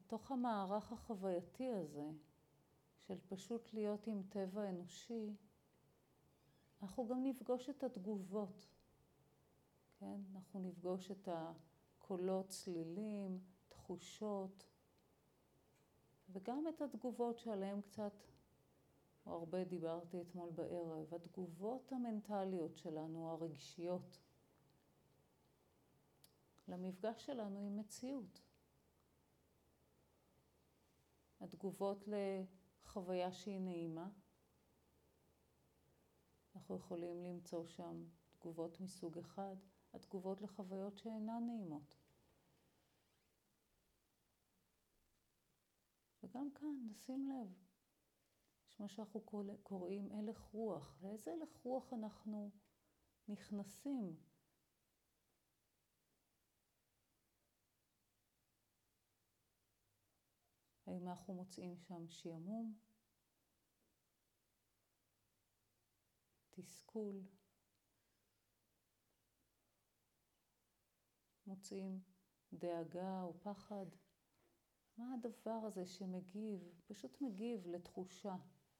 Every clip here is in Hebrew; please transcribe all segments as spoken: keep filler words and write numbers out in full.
בתוך המערך החווייתי הזה, של פשוט להיות עם טבע אנושי, אנחנו גם נפגוש את התגובות. כן? אנחנו נפגוש את הקולות, צלילים, תחושות, וגם את התגובות שעליהן קצת או הרבה דיברתי אתמול בערב, התגובות המנטליות שלנו, הרגשיות, למפגש שלנו עם מציאות. התגובות לחוויה שהיא נעימה, אנחנו יכולים למצוא שם תגובות מסוג אחד, התגובות לחוויות שאינן נעימות. וגם כאן, נשים לב, יש מה שאנחנו קוראים הלך רוח. לאיזה הלך רוח אנחנו נכנסים? האם אנחנו מוצאים שם שיעמום, תסכול, מוצאים דאגה או פחד? מה הדבר הזה שמגיב, פשוט מגיב לתחושה?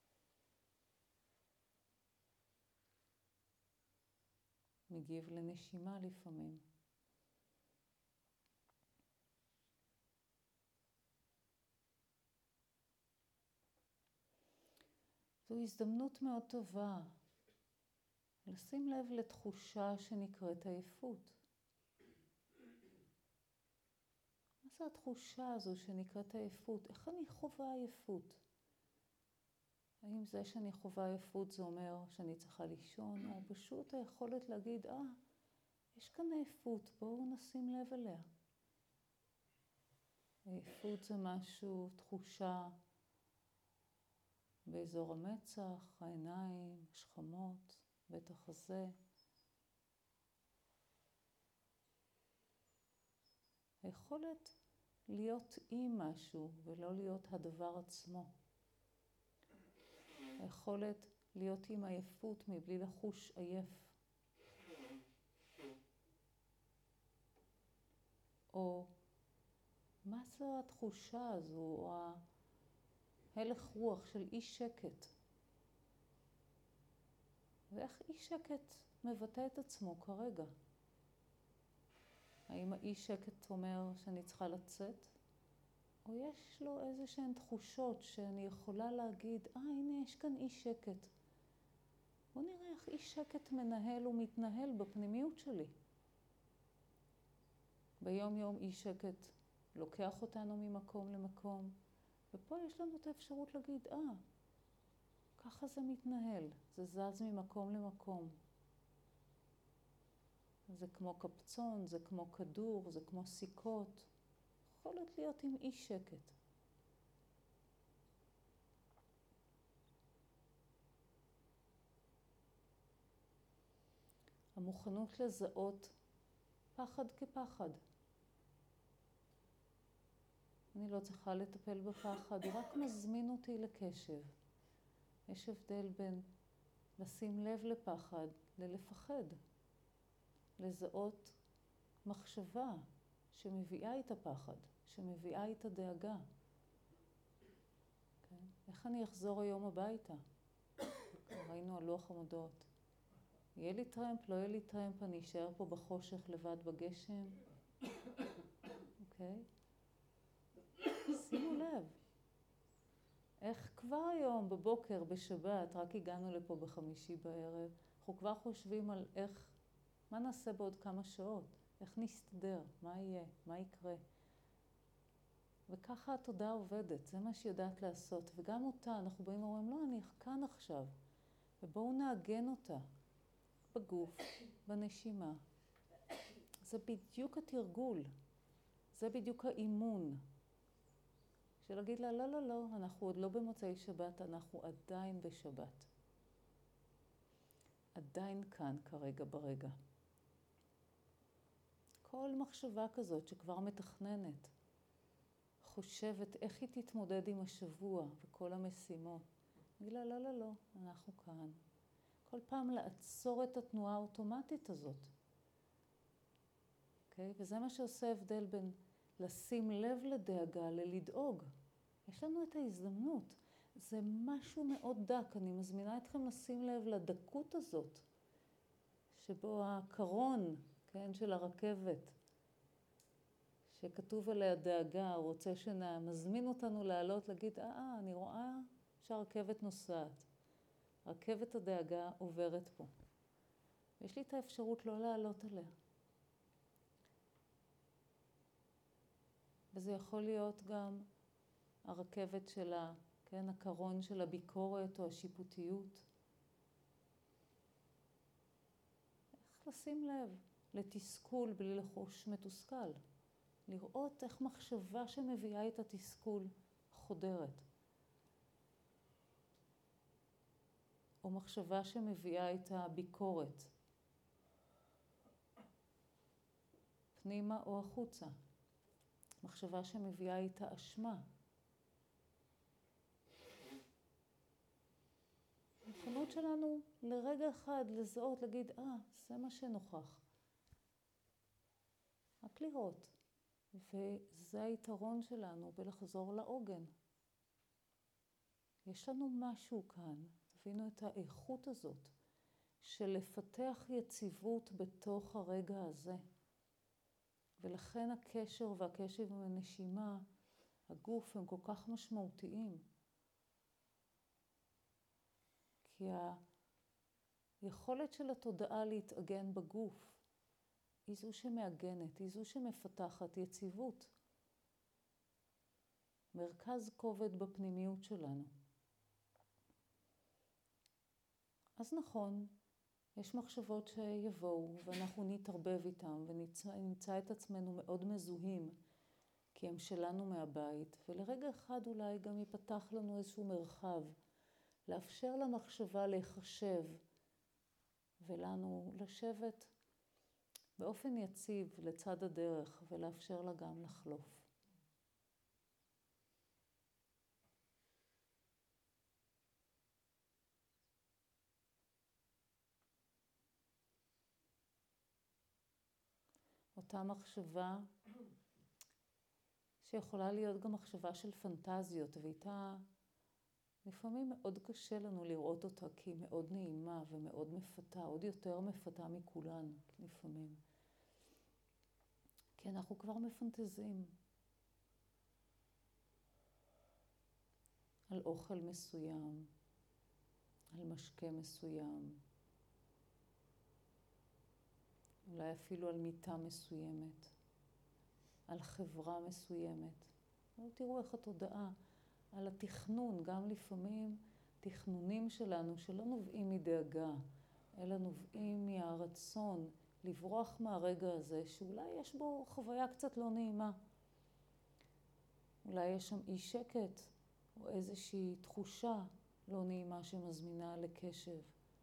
מגיב לנשימה לפעמים. זו הזדמנות מאוד טובה לשים לב לתחושה שנקראת עייפות. מה זה התחושה הזו שנקראת עייפות? איך אני חווה עייפות? האם זה שאני חווה עייפות זה אומר שאני צריכה לישון, או פשוט היכולת להגיד, אה, יש כאן עייפות, בואו נשים לב אליה. עייפות זה משהו, תחושה באזור המצח, העיניים, השכמות, בית החזה. היכולת להיות עם משהו ולא להיות הדבר עצמו. היכולת להיות עם עייפות מבלי לחוש עייף. או מה זו התחושה הזו, או ההלך רוח של אי שקט. ואיך אי שקט מבטא את עצמו כרגע? האם האי שקט אומר שאני צריכה לצאת? או יש לו איזה שהן תחושות שאני יכולה להגיד, אה, הנה יש כאן אי שקט. בוא נראה איך אי שקט מנהל ומתנהל בפנימיות שלי. ביום יום אי שקט לוקח אותנו ממקום למקום, ופה יש לנו את האפשרות להגיד, אה, ככה זה מתנהל, זה זז ממקום למקום. זה כמו קפצון, זה כמו כדור, זה כמו סיכות. יכולת להיות עם אי שקט. המוכנות לזהות פחד כפחד. אני לא צריכה לטפל בפחד, הוא רק מזמין אותי לקשב. יש הבדל בין לשים לב לפחד ללפחד. לזהות מחשבה שמביאה את הפחד, שמביאה את הדאגה. כן? איך אני אחזור היום הביתה? ראינו על לוח המודעות. יהיה לי טרמפ, לא יהיה לי טרמפ, אני אשאר פה בחושך לבד בגשם. אוקיי? שימו לב. איך כבר היום בבוקר, בשבת, רק הגענו לפה בחמישי בערב, אנחנו כבר חושבים על איך, מה נעשה בעוד כמה שעות? איך נסתדר? מה יהיה? מה יקרה? וככה התודעה עובדת, זה מה שהיא יודעת לעשות. וגם אותה, אנחנו באים ואומרים, לא, אני כאן עכשיו. ובואו נעגן אותה בגוף, בנשימה. זה בדיוק התרגול. זה בדיוק האימון. של להגיד לה, לא, לא, לא, אנחנו עוד לא במוצאי שבת, אנחנו עדיין בשבת. עדיין כאן כרגע ברגע. כל מחשבה כזאת שכבר מתכננת, חושבת איך היא תתמודד עם השבוע וכל המשימות. נגיד לה, לא, לא, לא, אנחנו כאן. כל פעם לעצור את התנועה האוטומטית הזאת. Okay? וזה מה שעושה הבדל בין לשים לב לדאגה, ללדאוג. יש לנו את ההזדמנות. זה משהו מאוד דק. אני מזמינה אתכם לשים לב לדקות הזאת, שבו הקרון, כן, של הרכבת, שכתוב עליה דאגה, רוצה שנה, מזמין אותנו לעלות, להגיד, אה, אני רואה שהרכבת נוסעת. רכבת הדאגה עוברת פה. יש לי את האפשרות לא לעלות עליה. וזה יכול להיות גם הרכבת שלה, כן, הקרון של הביקורת או השיפוטיות. איך לשים לב לתסכול בלי לחוש מתוסכל. לראות איך מחשבה שמביאה את התסכול חודרת. או מחשבה שמביאה את הביקורת. פנימה או החוצה. מחשבה שמביאה את האשמה. הנכונות שלנו לרגע אחד לזהות, להגיד, אה, זה מה שנוכח. רק לראות. וזה היתרון שלנו בלחזור לעוגן. יש לנו משהו כאן, תבינו את האיכות הזאת, של לפתח יציבות בתוך הרגע הזה. ולכן הקשר והקשב עם הנשימה, הגוף, הם כל כך משמעותיים. כי היכולת של התודעה להתאגן בגוף, היא זו שמאגנת, היא זו שמפתחת יציבות. מרכז כובד בפנימיות שלנו. אז נכון, יש מחשבות שיבואו ואנחנו נתערבב איתם ונמצא את עצמנו מאוד מזוהים, כי הם שלנו מהבית, ולרגע אחד אולי גם ייפתח לנו איזשהו מרחב, לאפשר למחשבה להיחשב ולנו לשבת באופן יציב לצד הדרך ולאפשר לה גם לחלוף. אותה מחשבה שיכולה להיות גם מחשבה של פנטזיות, ואיתה לפעמים מאוד קשה לנו לראות אותה כי היא מאוד נעימה ומאוד מפתה, עוד יותר מפתה מכולן לפעמים. כי אנחנו כבר מפנטזים על אוכל מסוים, על משקה מסוים, אולי אפילו על מיטה מסוימת, על חברה מסוימת. תראו איך התודעה, על התכנון, גם לפעמים תכנונים שלנו שלא נובעים מדאגה, אלא נובעים מהרצון לברוח מהרגע הזה, שאולי יש בו חוויה קצת לא נעימה. אולי יש שם אי שקט, או איזושהי תחושה לא נעימה שמזמינה לקשב.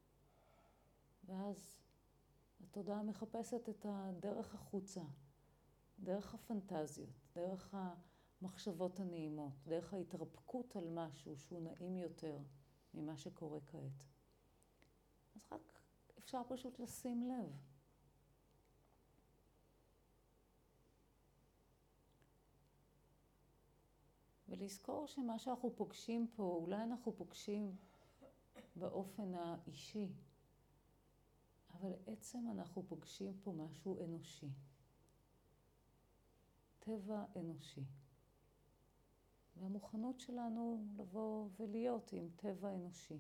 ואז התודעה מחפשת את הדרך החוצה, דרך הפנטזיות, דרך המחשבות הנעימות, דרך ההתרפקות על משהו שהוא נעים יותר ממה שקורה כעת. אז רק אפשר פשוט לשים לב. ולזכור שמה שאנחנו פוגשים פה, אולי אנחנו פוגשים באופן האישי, אבל עצם אנחנו פוגשים פה משהו אנושי. טבע אנושי. והמוכנות שלנו לבוא ולהיות עם טבע אנושי.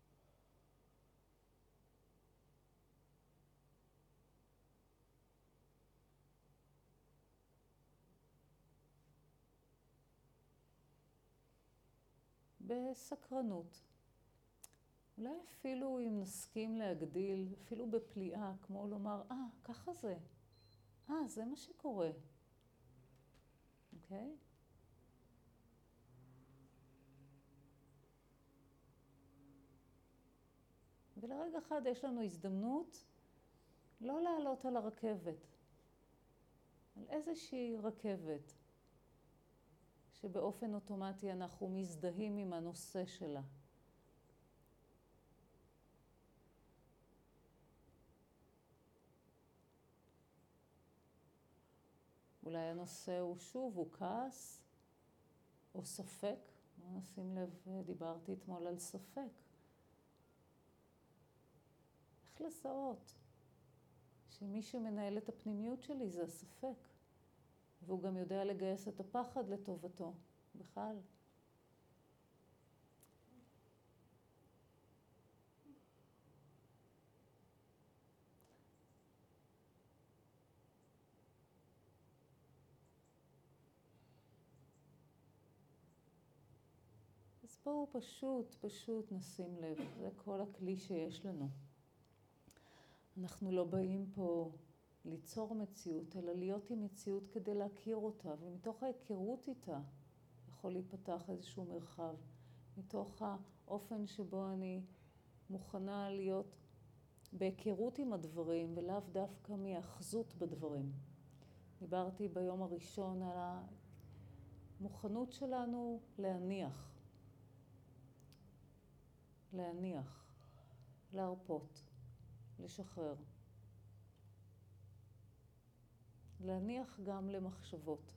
בסקרנות. אולי אפילו אם נסכים להגדיל, אפילו בפליאה, כמו לומר, אה, ככה זה. אה, זה מה שקורה. אוקיי? ולרגע אחד יש לנו הזדמנות לא לעלות על הרכבת. על איזושהי רכבת, שבאופן אוטומטי אנחנו מזדהים עם הנושא שלה. אולי הנושא הוא שוב, הוא כעס או ספק. נשים לב, דיברתי אתמול על ספק. איך לזהות שמי שמנהל את הפנימיות שלי זה הספק, והוא גם יודע לגייס את הפחד לטובתו בכלל. אז בואו פשוט, פשוט נשים לב, זה כל הכלי שיש לנו. אנחנו לא באים פה ליצור מציאות, אלא להיות עם מציאות כדי להכיר אותה, ומתוך ההיכרות איתה יכול להיפתח איזשהו מרחב. מתוך האופן שבו אני מוכנה להיות בהיכרות עם הדברים, ולאו דווקא מהאחזות בדברים. דיברתי ביום הראשון על המוכנות שלנו להניח. להניח, להרפות, לשחרר. להניח גם למחשבות.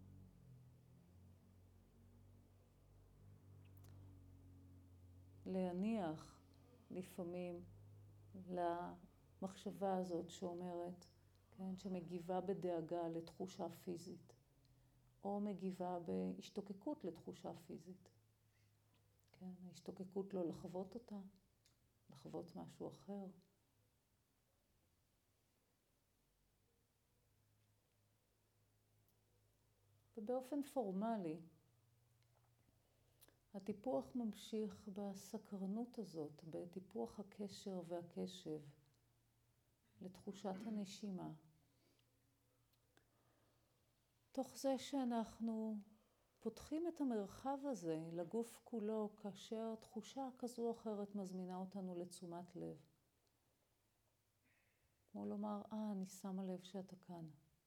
להניח לפעמים למחשבה הזאת שאומרת, כן, שמגיבה בדאגה לתחושה פיזית, או מגיבה בהשתוקקות לתחושה פיזית. כן, ההשתוקקות לא לחוות אותה, לחוות משהו אחר. ובאופן פורמלי, הטיפוח ממשיך בסקרנות הזאת, בטיפוח הקשר והקשב לתחושת הנשימה. תוך זה שאנחנו פותחים את המרחב הזה לגוף כולו, כאשר תחושה כזו או אחרת מזמינה אותנו לתשומת לב. כמו לומר, אה, אני שמה לב שאתה כאן.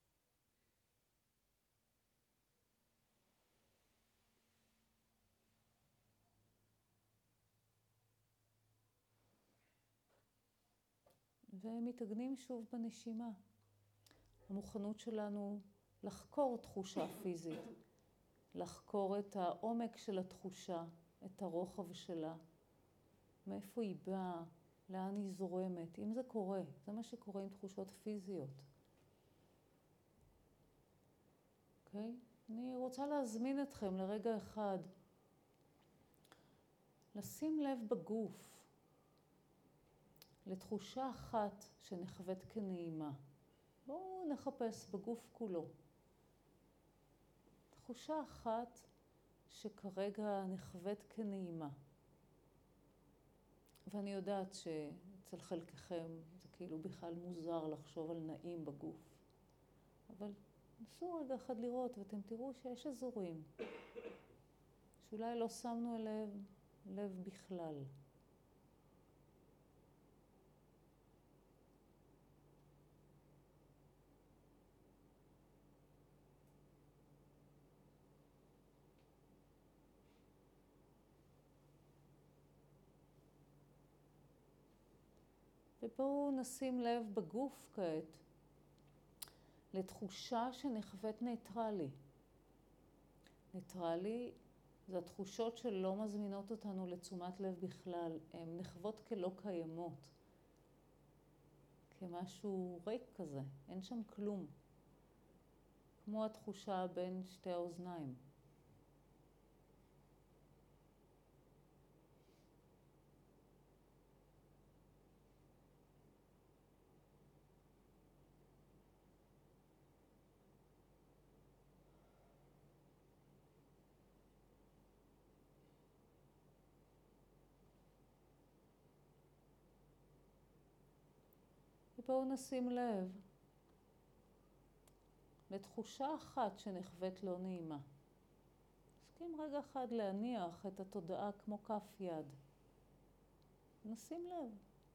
ומתאגנים שוב בנשימה. המוכנות שלנו לחקור תחושה פיזית, לחקור את העומק של התחושה, את הרוחב שלה, מאיפה היא באה, לאן היא זורמת, אם זה קורה, זה מה שקורה עם תחושות פיזיות. אוקיי? אני רוצה להזמין אתכם לרגע אחד, לשים לב בגוף, לתחושה אחת שנחוות כנעימה. בואו נחפש בגוף כולו. תחושה אחת שכרגע נחוות כנעימה. ואני יודעת שאצל חלקכם זה כאילו בכלל מוזר לחשוב על נעים בגוף. אבל נסו רגע אחד לראות ואתם תראו שיש אזורים שאולי לא שמנו אליהם לב בכלל. ובואו נשים לב בגוף כעת לתחושה שנחוות ניטרלי. ניטרלי זה התחושות שלא מזמינות אותנו לתשומת לב בכלל. הן נחוות כלא קיימות. כמשהו ריק כזה. אין שם כלום. כמו התחושה בין שתי האוזניים. ובואו נשים לב לתחושה אחת שנחוות לא נעימה. נסכים רגע אחד להניח את התודעה כמו כף יד. נשים לב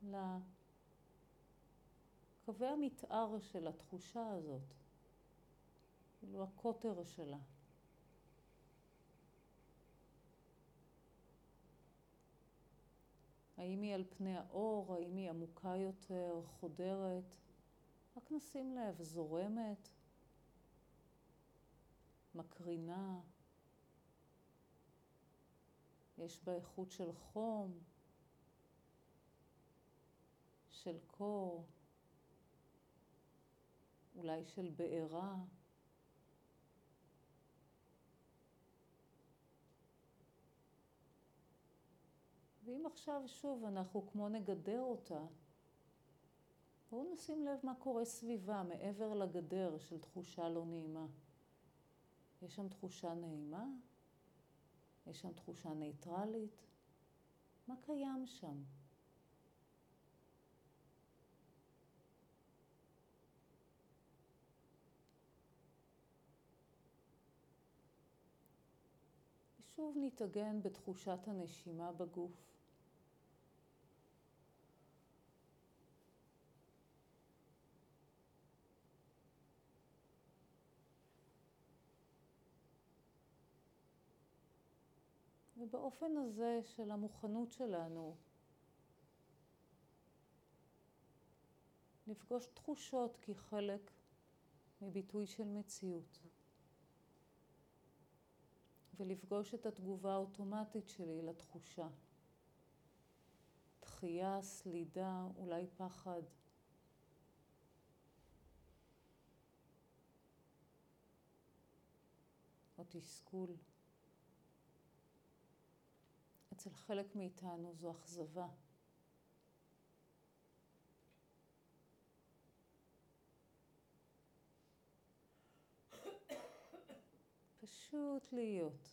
לקווי המתאר של התחושה הזאת, כאילו הקוטר שלה. האם היא על פני האור, האם היא עמוקה יותר, חודרת? רק נשים לב, זורמת, מקרינה, יש בה איכות של חום, של קור, אולי של בעירה. ואם עכשיו שוב אנחנו כמו נגדר אותה, בואו נשים לב מה קורה סביבה, מעבר לגדר של תחושה לא נעימה. יש שם תחושה נעימה? יש שם תחושה ניטרלית? מה קיים שם? ושוב נתאגן בתחושת הנשימה בגוף. ובאופן הזה של המוכנות שלנו לפגוש תחושות כחלק מביטוי של מציאות. ולפגוש את התגובה האוטומטית שלי לתחושה. דחייה, סלידה, אולי פחד. או תסכול. אצל חלק מאיתנו זו אכזבה. פשוט להיות.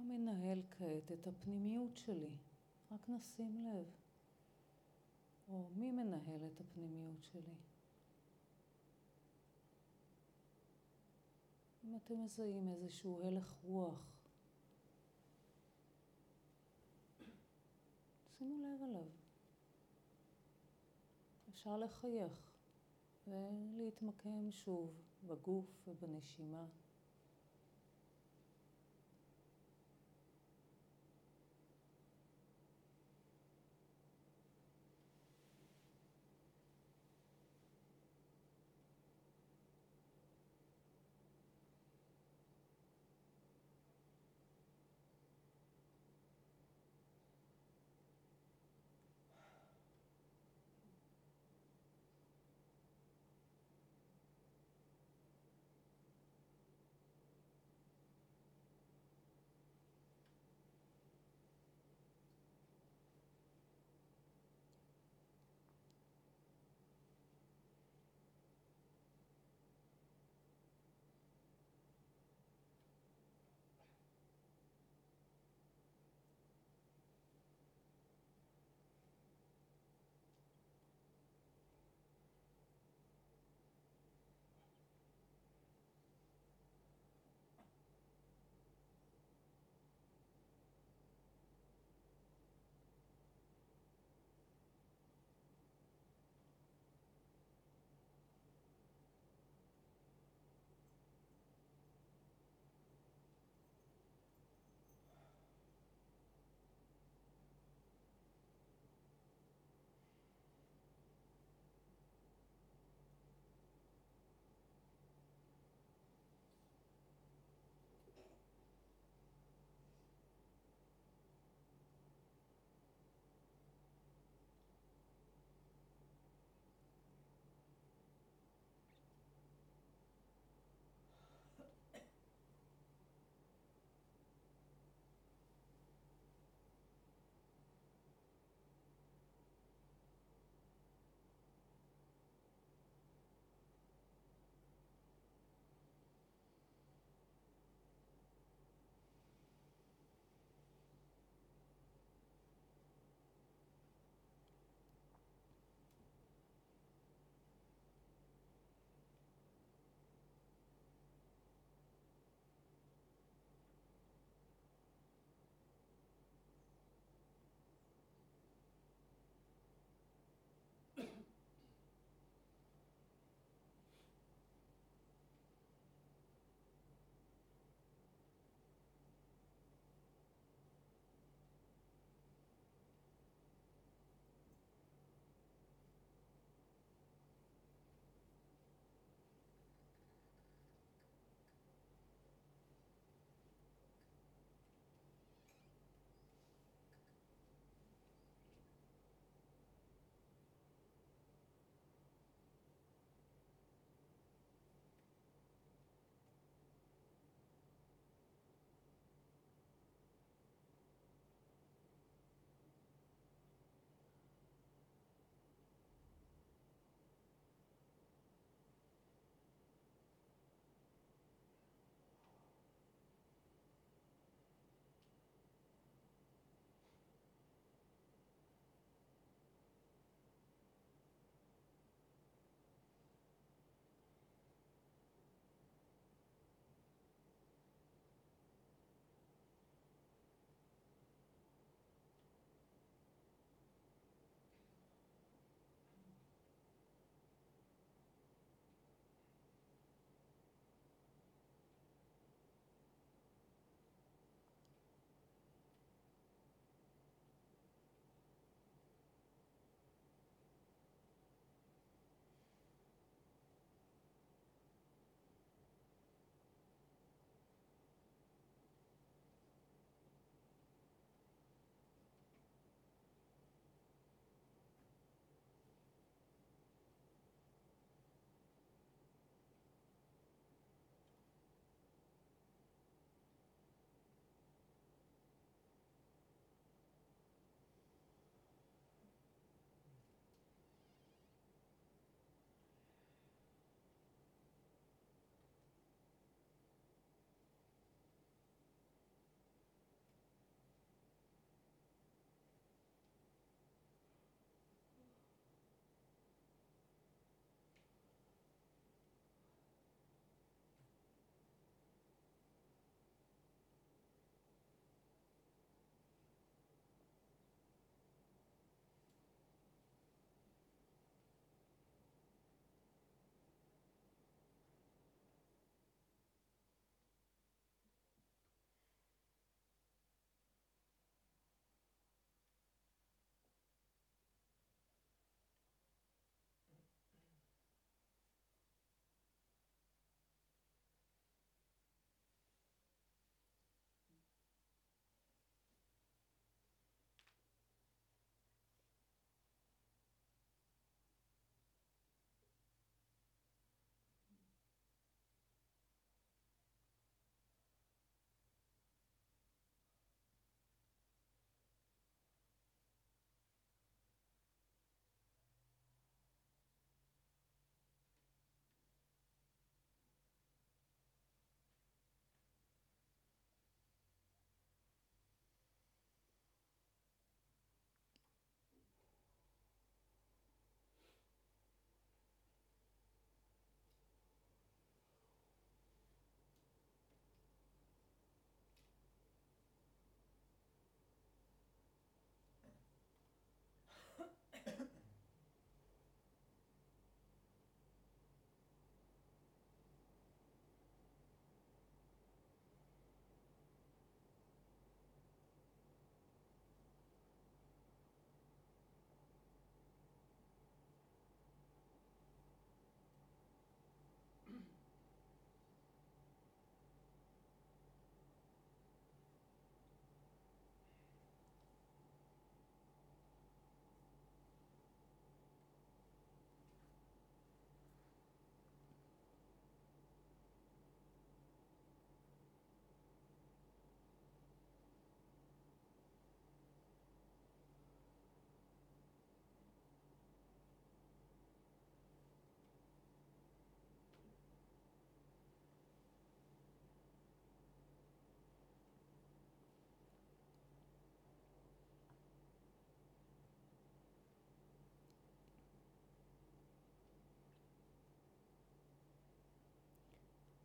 מנהל כעת את הפנימיות שלי? רק נשים לב. או מי מנהל את הפנימיות שלי? אם אתם מזהים איזשהו הלך רוח, שימו לב עליו. אפשר לחייך ולהתמקם שוב בגוף ובנשימה.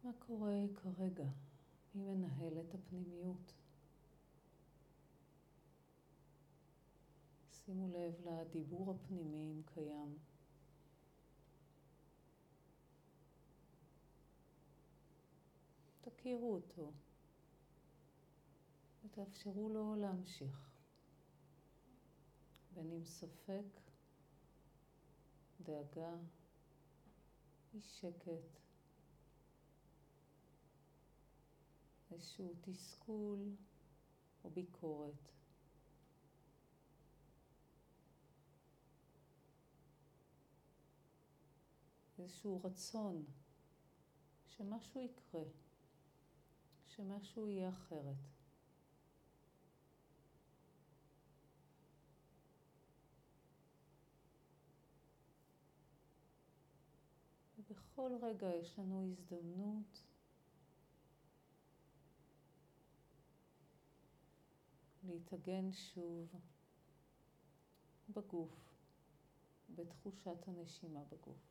מה קורה כרגע? מי מנהל את הפנימיות? שימו לב לדיבור הפנימי אם קיים. תכירו אותו ותאפשרו לו להמשיך. בין אם ספק, דאגה, אי שקט, איזשהו תסכול או ביקורת. איזשהו רצון שמשהו יקרה, שמשהו יהיה אחרת. ובכל רגע יש לנו הזדמנות להתאגן שוב בגוף, בתחושת הנשימה בגוף.